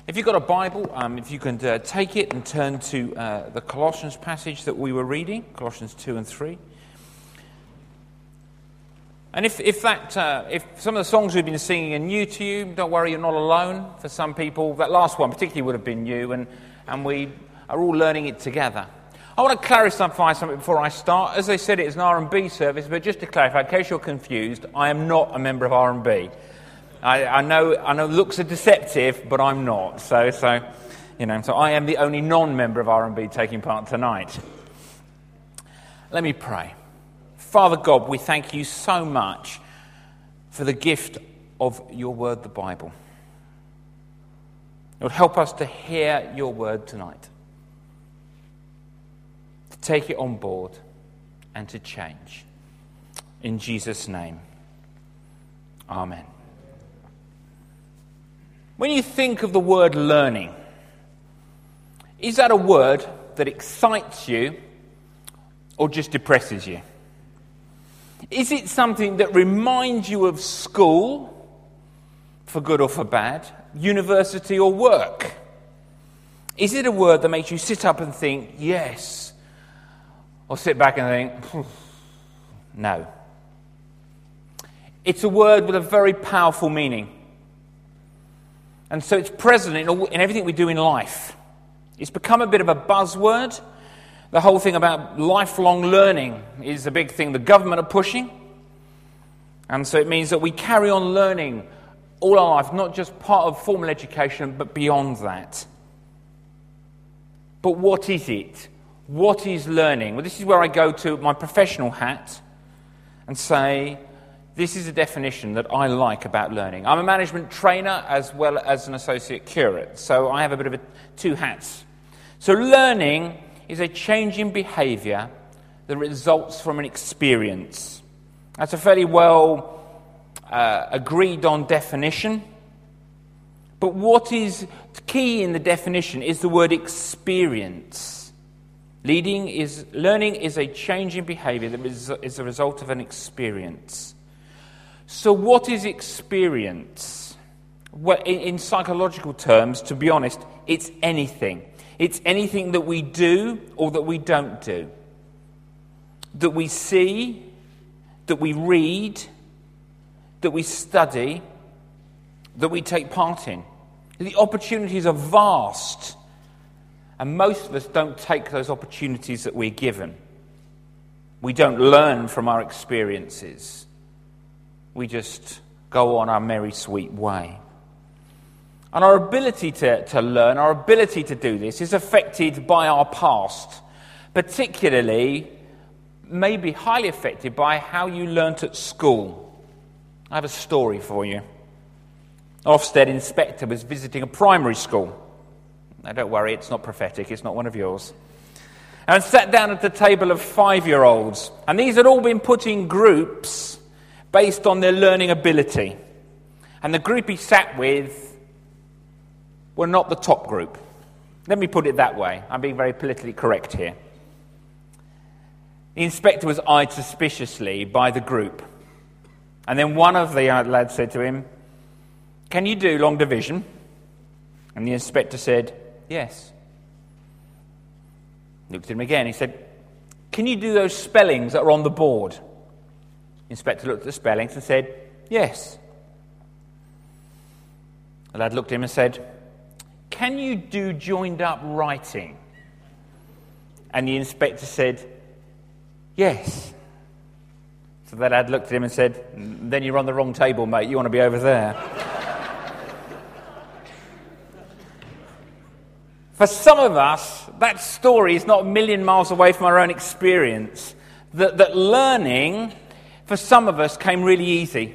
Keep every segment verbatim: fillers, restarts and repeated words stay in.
If you've got a Bible, um, if you can uh, take it and turn to uh, the Colossians passage that we were reading, Colossians two and three. And if if that uh, if some of the songs we've been singing are new to you, don't worry, you're not alone. For some people, that last one particularly would have been new, and, and we are all learning it together. I want to clarify something before I start. As I said, it is an R and B service, but just to clarify, in case you're confused, I am not a member of R and B. I, I know, I know, looks are deceptive, but I'm not. So, so, you know, so I am the only non-member of R and B taking part tonight. Let me pray. Father God, we thank you so much for the gift of your word, the Bible. Lord, help us to hear your word tonight, to take it on board, and to change. In Jesus' name, amen. When you think of the word learning, is that a word that excites you or just depresses you? Is it something that reminds you of school, for good or for bad, university or work? Is it a word that makes you sit up and think, yes, or sit back and think, no? It's a word with a very powerful meaning. And so it's present in, all, in everything we do in life. It's become a bit of a buzzword. The whole thing about lifelong learning is a big thing the government are pushing. And so it means that we carry on learning all our life, not just part of formal education, but beyond that. But what is it? What is learning? Well, this is where I go to my professional hat and say, this is a definition that I like about learning. I'm a management trainer as well as an associate curate, so I have a bit of a, two hats. So learning is a change in behaviour that results from an experience. That's a fairly well uh, agreed on definition. But what is key in the definition is the word experience. Leading is learning is a change in behaviour that is, is a result of an experience. So what is experience? Well, in, in psychological terms, to be honest, it's anything. It's anything that we do or that we don't do. That we see, that we read, that we study, that we take part in. The opportunities are vast, and most of us don't take those opportunities that we're given. We don't learn from our experiences. We just go on our merry, sweet way. And our ability to, to learn, our ability to do this is affected by our past. Particularly, maybe highly affected by how you learnt at school. I have a story for you. Ofsted inspector was visiting a primary school. Now don't worry, it's not prophetic, it's not one of yours. And sat down at the table of five-year-olds. And these had all been put in groups based on their learning ability. And the group he sat with were not the top group. Let me put it that way. I'm being very politically correct here. The inspector was eyed suspiciously by the group. And then one of the lads said to him, "Can you do long division?" And the inspector said, "Yes." Looked at him again. He said, "Can you do those spellings that are on the board?" The inspector looked at the spellings and said, "Yes." The lad looked at him and said, "Can you do joined-up writing?" And the inspector said, "Yes." So the lad looked at him and said, "Then you're on the wrong table, mate. You want to be over there." For some of us, that story is not a million miles away from our own experience. That, that learning, for some of us, came really easy.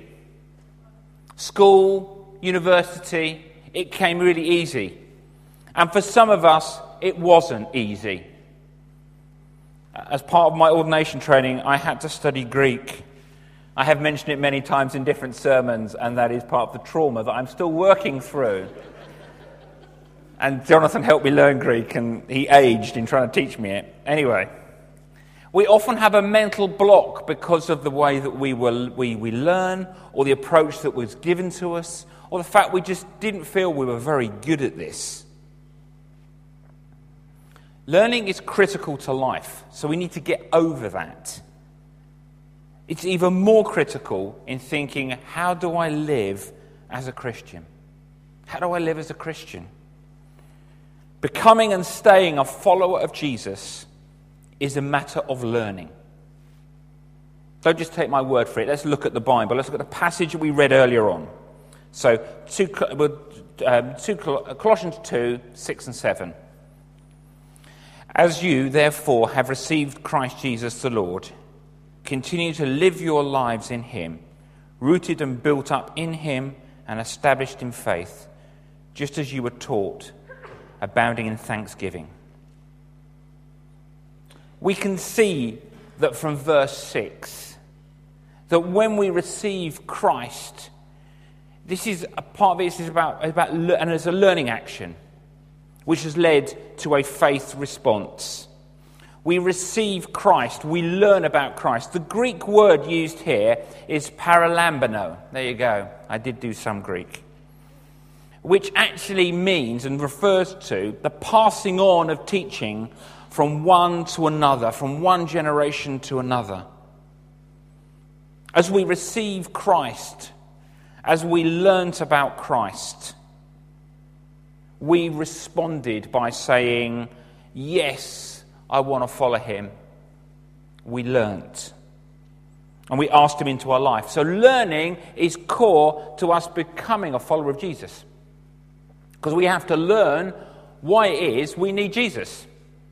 School, university, it came really easy. And for some of us, it wasn't easy. As part of my ordination training, I had to study Greek. I have mentioned it many times in different sermons, and that is part of the trauma that I'm still working through. And Jonathan helped me learn Greek, and he aged in trying to teach me it. Anyway, we often have a mental block because of the way that we will we, we learn, or the approach that was given to us, or the fact we just didn't feel we were very good at this. Learning is critical to life, so we need to get over that. It's even more critical in thinking, how do I live as a Christian? How do I live as a Christian? Becoming and staying a follower of Jesus is a matter of learning. Don't just take my word for it. Let's look at the Bible. Let's look at the passage that we read earlier on. So, two, um, two, Colossians two, six and seven. As you, therefore, have received Christ Jesus the Lord, continue to live your lives in him, rooted and built up in him and established in faith, just as you were taught, abounding in thanksgiving. We can see that from verse six, that when we receive Christ, this is a part of it is about, about and there's a learning action, which has led to a faith response. We receive Christ, we learn about Christ. The Greek word used here is paralambano. There you go, I did do some Greek. Which actually means and refers to the passing on of teaching from one to another, from one generation to another. As we receive Christ, as we learnt about Christ, we responded by saying, yes, I want to follow him. We learnt. And we asked him into our life. So learning is core to us becoming a follower of Jesus. Because we have to learn why it is we need Jesus.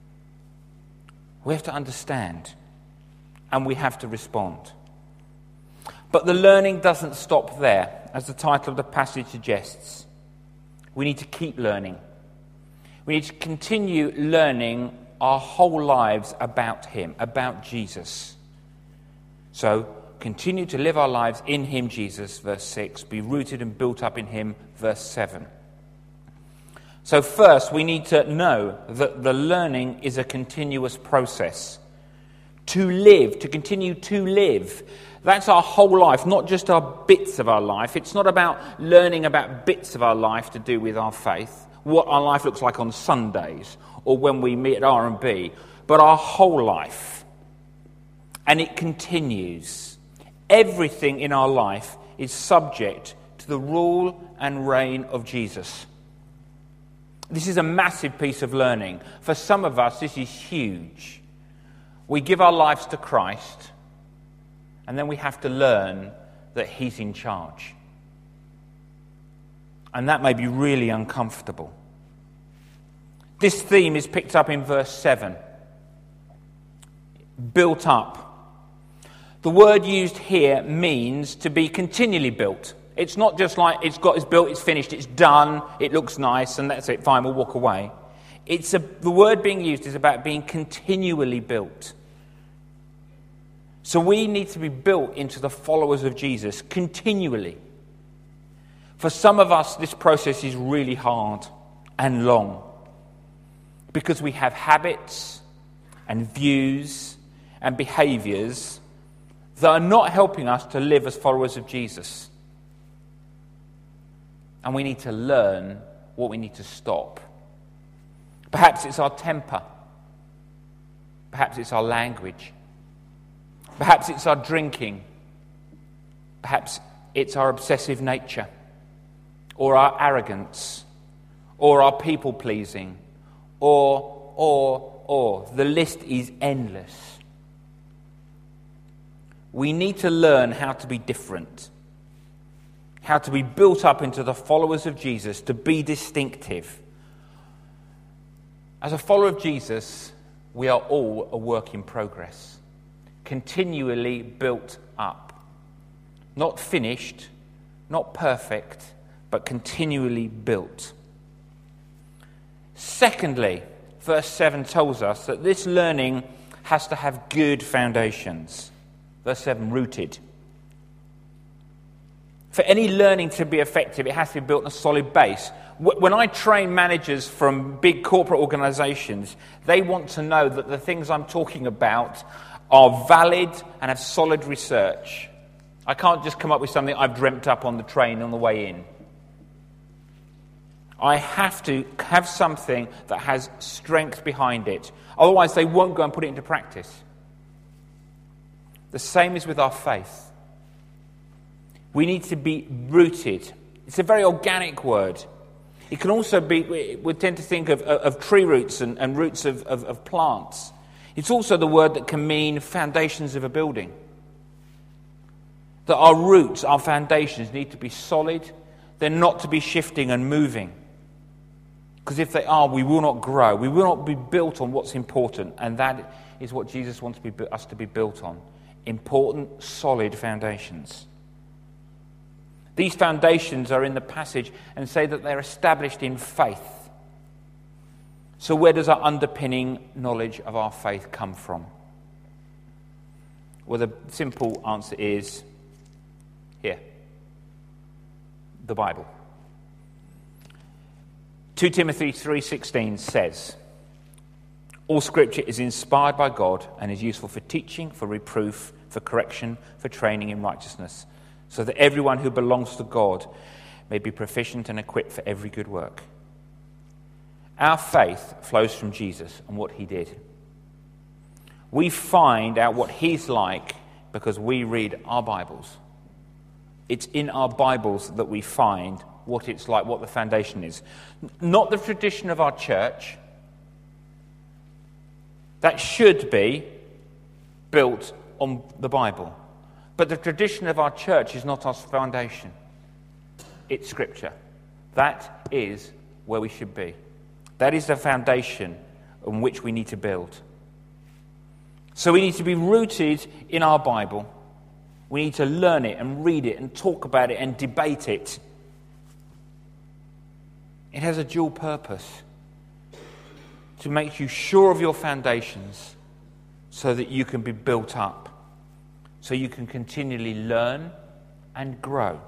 We have to understand. And we have to respond. But the learning doesn't stop there, as the title of the passage suggests. We need to keep learning. We need to continue learning our whole lives about him, about Jesus. So, continue to live our lives in him, Jesus, verse six. Be rooted and built up in him, verse seven. So first, we need to know that the learning is a continuous process. To live, to continue to live. That's our whole life, not just our bits of our life. It's not about learning about bits of our life to do with our faith, what our life looks like on Sundays or when we meet at R and B, but our whole life. And it continues. Everything in our life is subject to the rule and reign of Jesus. This is a massive piece of learning. For some of us, this is huge. We give our lives to Christ, and then we have to learn that he's in charge. And that may be really uncomfortable. This theme is picked up in verse seven. Built up. The word used here means to be continually built. It's not just like it's got, it's built, it's finished, it's done, it looks nice, and that's it, fine, we'll walk away. It's a, the word being used is about being continually built. So we need to be built into the followers of Jesus continually. For some of us, this process is really hard and long because we have habits and views and behaviours that are not helping us to live as followers of Jesus. And we need to learn what we need to stop. Perhaps it's our temper. Perhaps it's our language. Perhaps it's our drinking. Perhaps it's our obsessive nature. Or our arrogance. Or our people-pleasing. Or, or, or. The list is endless. We need to learn how to be different. How to be built up into the followers of Jesus, to be distinctive. As a follower of Jesus, we are all a work in progress. Continually built up. Not finished, not perfect, but continually built. Secondly, verse seven tells us that this learning has to have good foundations. Verse seven, rooted. For any learning to be effective, it has to be built on a solid base. When I train managers from big corporate organizations, they want to know that the things I'm talking about are valid and have solid research. I can't just come up with something I've dreamt up on the train on the way in. I have to have something that has strength behind it. Otherwise, they won't go and put it into practice. The same is with our faith. We need to be rooted. It's a very organic word. It can also be, we tend to think of, of tree roots and, and roots of, of, of plants. It's also the word that can mean foundations of a building. That our roots, our foundations need to be solid. They're not to be shifting and moving. Because if they are, we will not grow. We will not be built on what's important. And that is what Jesus wants to be, us to be built on. Important, solid foundations. These foundations are in the passage and say that they're established in faith. So where does our underpinning knowledge of our faith come from? Well, the simple answer is here. The Bible. Second Timothy three sixteen says, all Scripture is inspired by God and is useful for teaching, for reproof, for correction, for training in righteousness, so that everyone who belongs to God may be proficient and equipped for every good work. Our faith flows from Jesus and what he did. We find out what he's like because we read our Bibles. It's in our Bibles that we find what it's like, what the foundation is. Not the tradition of our church. That should be built on the Bible. But the tradition of our church is not our foundation. It's Scripture. That is where we should be. That is the foundation on which we need to build. So we need to be rooted in our Bible. We need to learn it and read it and talk about it and debate it. It has a dual purpose. To make you sure of your foundations so that you can be built up. So you can continually learn and grow.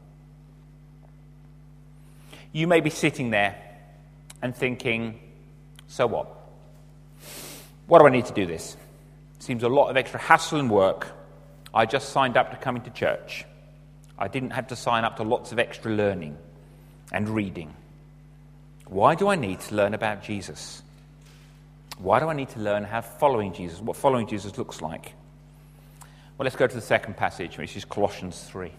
You may be sitting there and thinking, so what? What do I need to do this? Seems a lot of extra hassle and work. I just signed up to coming to church. I didn't have to sign up to lots of extra learning and reading. Why do I need to learn about Jesus? Why do I need to learn how following Jesus, what following Jesus looks like? Well, let's go to the second passage, which is Colossians three.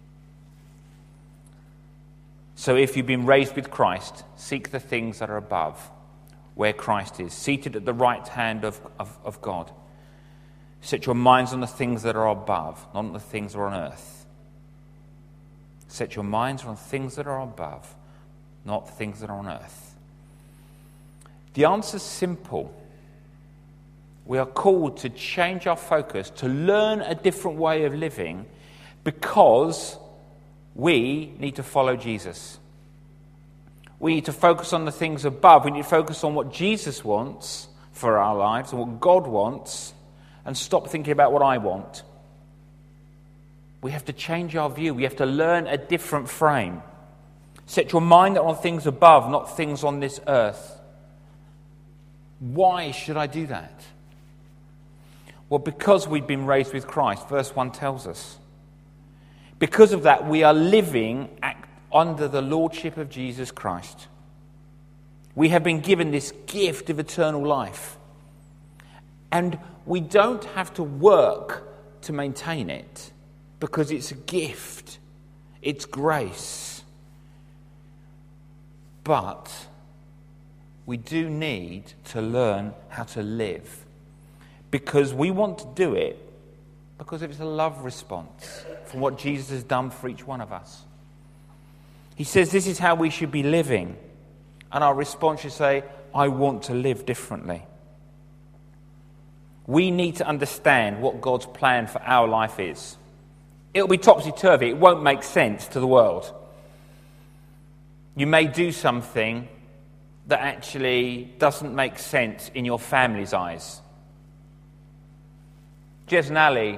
So if you've been raised with Christ, seek the things that are above, where Christ is, seated at the right hand of, of, of God. Set your minds on the things that are above, not on the things that are on earth. Set your minds on things that are above, not the things that are on earth. The answer's simple. We are called to change our focus, to learn a different way of living, because we need to follow Jesus. We need to focus on the things above. We need to focus on what Jesus wants for our lives and what God wants, and stop thinking about what I want. We have to change our view. We have to learn a different frame. Set your mind on things above, not things on this earth. Why should I do that? Well, because we've been raised with Christ, verse one tells us. Because of that, we are living under the lordship of Jesus Christ. We have been given this gift of eternal life. And we don't have to work to maintain it, because it's a gift. It's grace. But we do need to learn how to live, because we want to do it because it's a love response from what Jesus has done for each one of us. He says this is how we should be living, and our response should say, I want to live differently. We need to understand what God's plan for our life is. It'll be topsy-turvy. It won't make sense to the world. You may do something that actually doesn't make sense in your family's eyes. Jez and Ali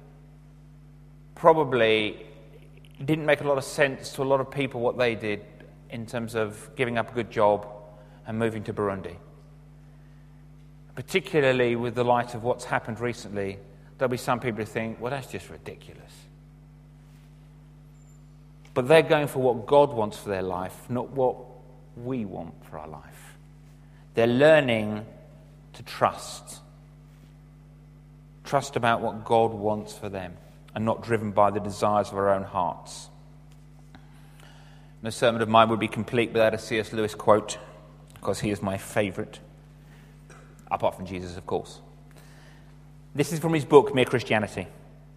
probably didn't make a lot of sense to a lot of people what they did in terms of giving up a good job and moving to Burundi. Particularly with the light of what's happened recently, there'll be some people who think, well, that's just ridiculous. But they're going for what God wants for their life, not what we want for our life. They're learning to trust. Trust about what God wants for them and not driven by the desires of our own hearts. No sermon of mine would be complete without a C S Lewis quote, because he is my favourite, apart from Jesus, of course. This is from his book, Mere Christianity.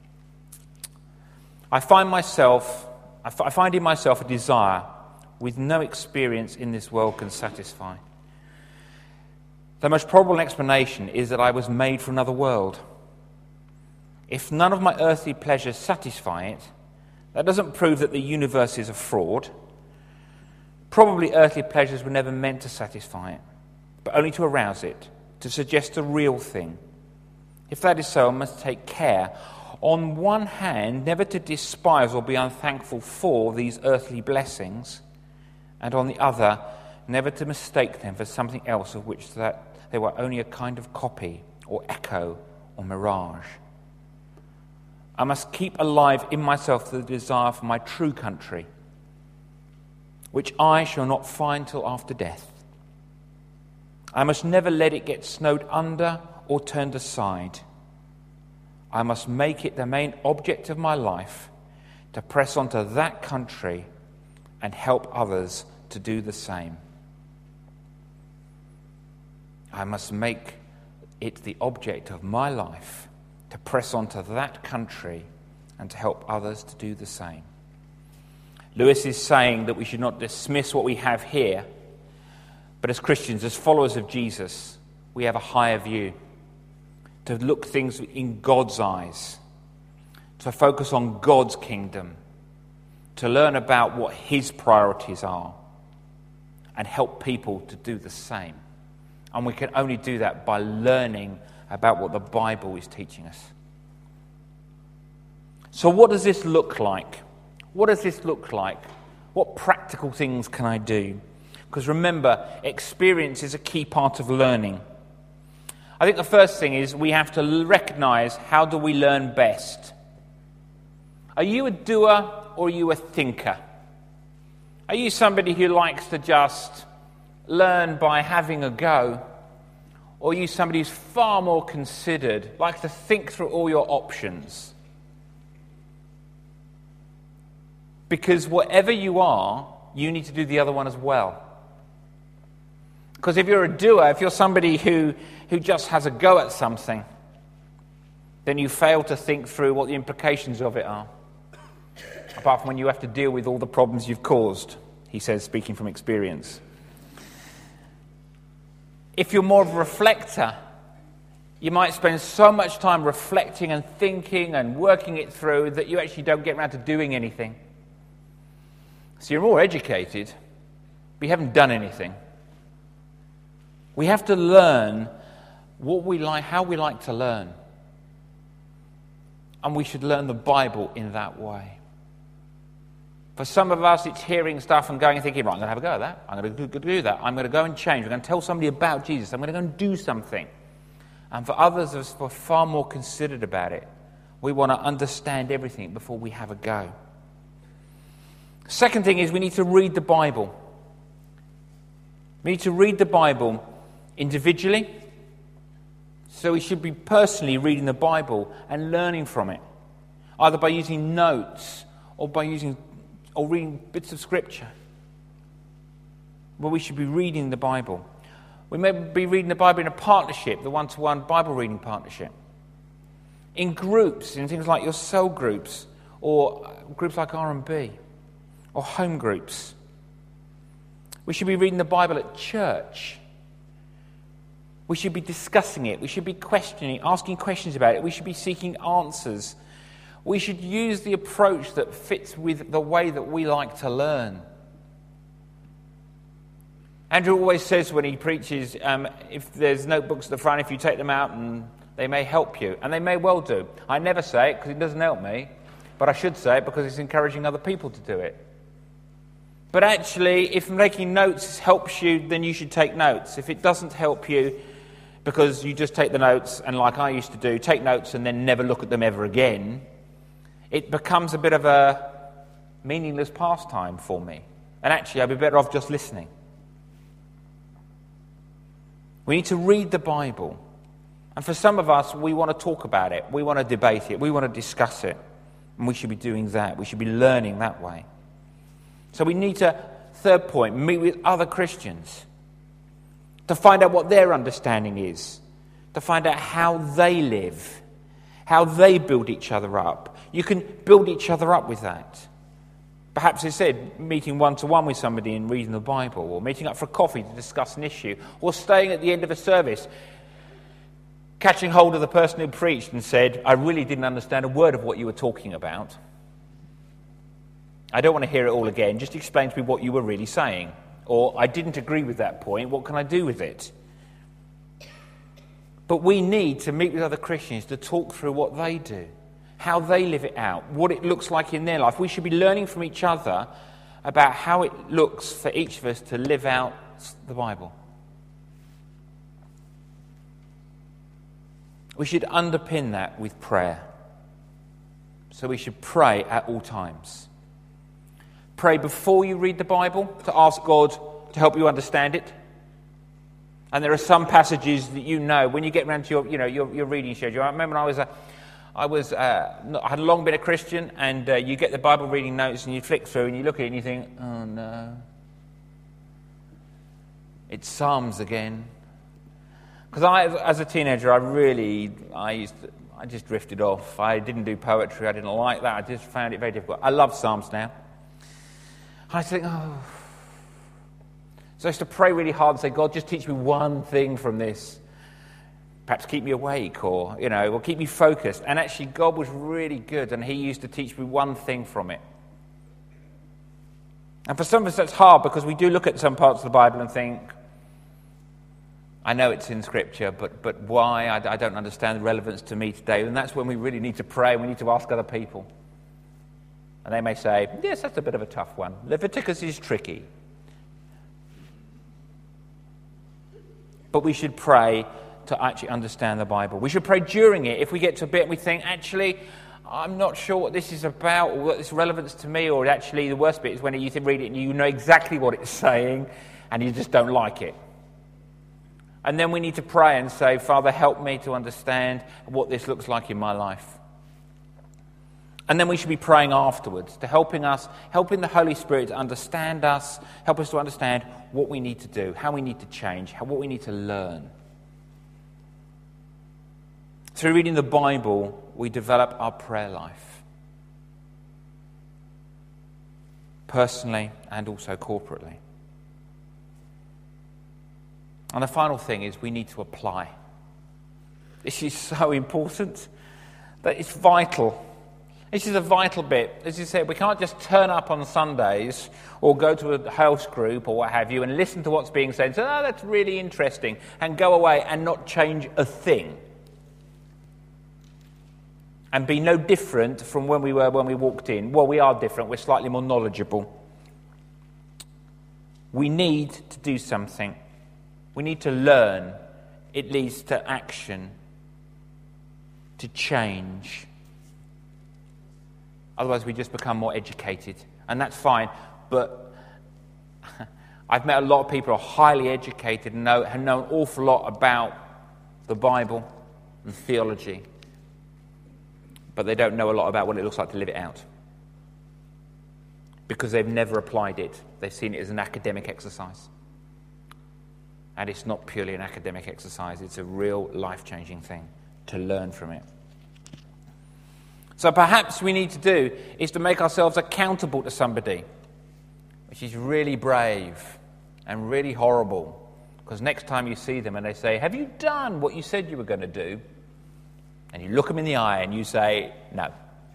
I find myself, I, f- I find in myself a desire with no experience in this world can satisfy. The most probable explanation is that I was made for another world. If none of my earthly pleasures satisfy it, that doesn't prove that the universe is a fraud. Probably earthly pleasures were never meant to satisfy it, but only to arouse it, to suggest a real thing. If that is so, I must take care, on one hand, never to despise or be unthankful for these earthly blessings, and on the other, never to mistake them for something else of which that they were only a kind of copy or echo or mirage. I must keep alive in myself the desire for my true country, which I shall not find till after death. I must never let it get snowed under or turned aside. I must make it the main object of my life to press on to that country and help others to do the same. I must make it the object of my life to press on to that country and to help others to do the same. Lewis is saying that we should not dismiss what we have here, but as Christians, as followers of Jesus, we have a higher view, to look things in God's eyes, to focus on God's kingdom, to learn about what his priorities are, and help people to do the same. And we can only do that by learning about what the Bible is teaching us. So what does this look like? What does this look like? What practical things can I do? Because remember, experience is a key part of learning. I think the first thing is we have to recognize, how do we learn best? Are you a doer or are you a thinker? Are you somebody who likes to just learn by having a go? Or are you somebody who's far more considered, likes to think through all your options? Because whatever you are, you need to do the other one as well. Because if you're a doer, if you're somebody who, who just has a go at something, then you fail to think through what the implications of it are. Apart from when you have to deal with all the problems you've caused, he says, speaking from experience. If you're more of a reflector, you might spend so much time reflecting and thinking and working it through that you actually don't get around to doing anything. So you're more educated, but you haven't done anything. We have to learn what we like, how we like to learn. And we should learn the Bible in that way. For some of us, it's hearing stuff and going and thinking, right, I'm going to have a go at that. I'm going to do that. I'm going to go and change. I'm going to tell somebody about Jesus. I'm going to go and do something. And for others of us, we're far more considered about it. We want to understand everything before we have a go. Second thing is we need to read the Bible. We need to read the Bible individually. So we should be personally reading the Bible and learning from it, either by using notes or by using or reading bits of Scripture. But we should be reading the Bible. We may be reading the Bible in a partnership, the one-to-one Bible reading partnership. In groups, in things like your cell groups, or groups like R and B, or home groups. We should be reading the Bible at church. We should be discussing it. We should be questioning, asking questions about it. We should be seeking answers. We should use the approach that fits with the way that we like to learn. Andrew always says when he preaches, um, if there's notebooks at the front, if you take them out, and they may help you. And they may well do. I never say it because it doesn't help me, but I should say it because it's encouraging other people to do it. But actually, if making notes helps you, then you should take notes. If it doesn't help you, because you just take the notes, and like I used to do, take notes and then never look at them ever again, it becomes a bit of a meaningless pastime for me. And actually, I'd be better off just listening. We need to read the Bible. And for some of us, we want to talk about it. We want to debate it. We want to discuss it. And we should be doing that. We should be learning that way. So we need to, third point, meet with other Christians to find out what their understanding is, to find out how they live, how they build each other up. You can build each other up with that. Perhaps, as I said, meeting one-to-one with somebody and reading the Bible, or meeting up for coffee to discuss an issue, or staying at the end of a service, catching hold of the person who preached and said, I really didn't understand a word of what you were talking about. I don't want to hear it all again. Just explain to me what you were really saying. Or, I didn't agree with that point. What can I do with it? But we need to meet with other Christians to talk through what they do, how they live it out, what it looks like in their life. We should be learning from each other about how it looks for each of us to live out the Bible. We should underpin that with prayer. So we should pray at all times. Pray before you read the Bible to ask God to help you understand it. And there are some passages that you know when you get around to your, you know, your, your reading schedule. I remember when I was a, I was, uh, I had long been a Christian, and uh, you get the Bible reading notes and you flick through and you look at it and you think, oh no, it's Psalms again. Because I, as a teenager, I really, I used, to, I just drifted off. I didn't do poetry. I didn't like that. I just found it very difficult. I love Psalms now. I think, oh. So I used to pray really hard and say, God, just teach me one thing from this. Perhaps keep me awake, or, you know, or keep me focused. And actually, God was really good, and he used to teach me one thing from it. And for some of us, that's hard, because we do look at some parts of the Bible and think, I know it's in Scripture, but but why? I, I don't understand the relevance to me today. And that's when we really need to pray. We need to ask other people. And they may say, yes, that's a bit of a tough one. Leviticus is tricky. But we should pray to actually understand the Bible. We should pray during it. If we get to a bit and we think, actually, I'm not sure what this is about, or what its relevance to me, or actually the worst bit is when you read it and you know exactly what it's saying and you just don't like it. And then we need to pray and say, Father, help me to understand what this looks like in my life. And then we should be praying afterwards, to helping us, helping the Holy Spirit to understand us, help us to understand what we need to do, how we need to change, how, what we need to learn. Through reading the Bible, we develop our prayer life, personally and also corporately. And the final thing is we need to apply. This is so important that it's vital. This is a vital bit. As you said, we can't just turn up on Sundays or go to a house group or what have you and listen to what's being said and say, oh, that's really interesting, and go away and not change a thing. And be no different from when we were when we walked in. Well, we are different. We're slightly more knowledgeable. We need to do something. We need to learn. It leads to action, to change. Otherwise, we just become more educated. And that's fine. But I've met a lot of people who are highly educated and know, and know an awful lot about the Bible and theology. But they don't know a lot about what it looks like to live it out. Because they've never applied it. They've seen it as an academic exercise. And it's not purely an academic exercise. It's a real life-changing thing to learn from it. So perhaps we need to do is to make ourselves accountable to somebody, which is really brave and really horrible. Because next time you see them and they say, have you done what you said you were going to do? And you look them in the eye and you say, no,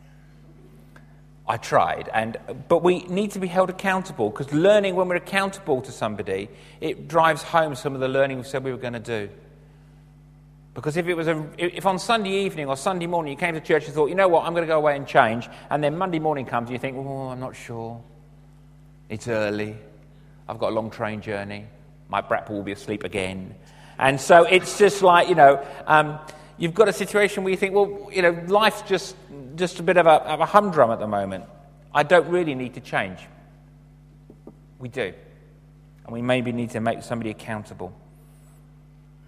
I tried. And but we need to be held accountable, because learning, when we're accountable to somebody, it drives home some of the learning we said we were going to do. Because if it was a, if on Sunday evening or Sunday morning you came to church and thought, you know what, I'm going to go away and change, and then Monday morning comes and you think, oh, I'm not sure. It's early. I've got a long train journey. My brat will be asleep again. And so it's just like, you know, um, you've got a situation where you think, well, you know, life's just just a bit of a, of a humdrum at the moment. I don't really need to change. We do. And we maybe need to make somebody accountable.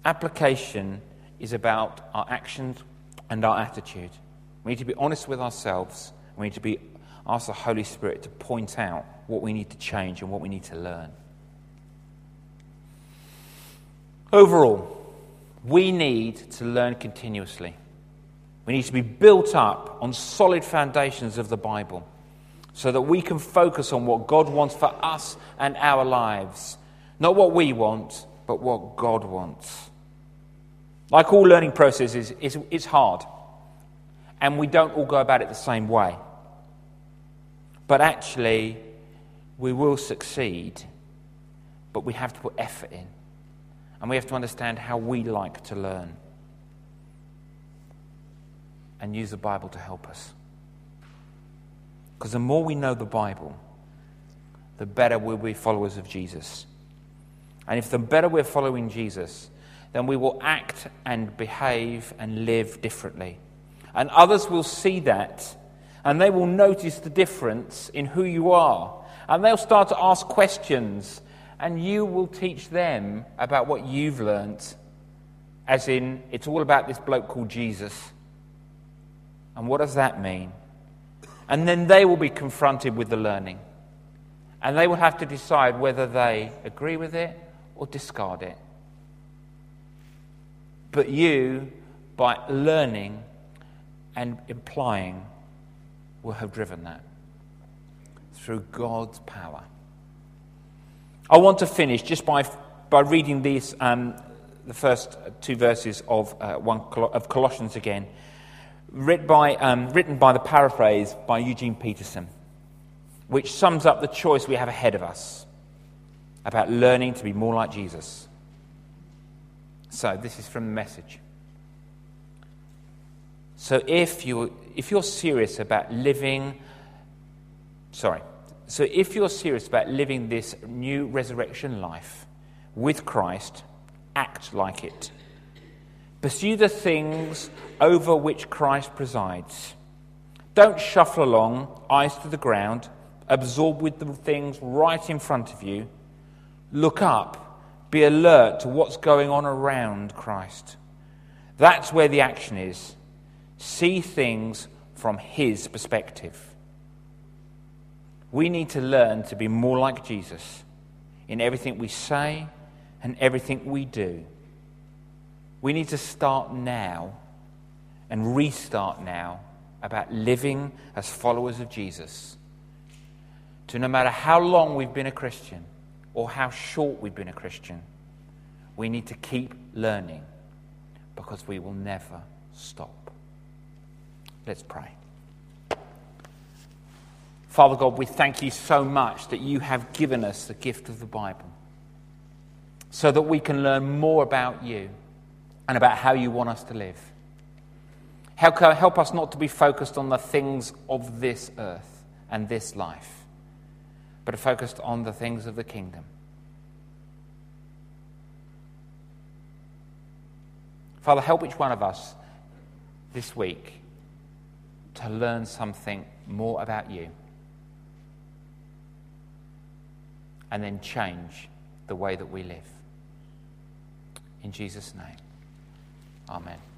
Application is about our actions and our attitude. We need to be honest with ourselves. We need to be ask the Holy Spirit to point out what we need to change and what we need to learn. Overall, we need to learn continuously. We need to be built up on solid foundations of the Bible so that we can focus on what God wants for us and our lives. Not what we want, but what God wants. Like all learning processes, it's, it's hard. And we don't all go about it the same way. But actually, we will succeed, but we have to put effort in. And we have to understand how we like to learn. And use the Bible to help us. Because the more we know the Bible, the better we'll be followers of Jesus. And if the better we're following Jesus, then we will act and behave and live differently. And others will see that, and they will notice the difference in who you are. And they'll start to ask questions, and you will teach them about what you've learnt. As in, it's all about this bloke called Jesus. And what does that mean? And then they will be confronted with the learning. And they will have to decide whether they agree with it or discard it. But you, by learning and implying, will have driven that through God's power. I want to finish just by by reading these um, the first two verses of uh, one of Colossians again, written by um, written by the paraphrase by Eugene Peterson, which sums up the choice we have ahead of us about learning to be more like Jesus. So this is from the Message. So if you if you're serious about living, sorry, so if you're serious about living this new resurrection life with Christ, act like it. Pursue the things over which Christ presides. Don't shuffle along, eyes to the ground, absorbed with the things right in front of you. Look up, be alert to what's going on around Christ. That's where the action is. See things from his perspective. We need to learn to be more like Jesus in everything we say and everything we do. We need to start now and restart now about living as followers of Jesus. To no matter how long we've been a Christian or how short we've been a Christian, we need to keep learning because we will never stop. Let's pray. Father God, we thank you so much that you have given us the gift of the Bible so that we can learn more about you and about how you want us to live. Help, help us not to be focused on the things of this earth and this life, but focused on the things of the kingdom. Father, help each one of us this week to learn something more about you and then change the way that we live. In Jesus' name, amen.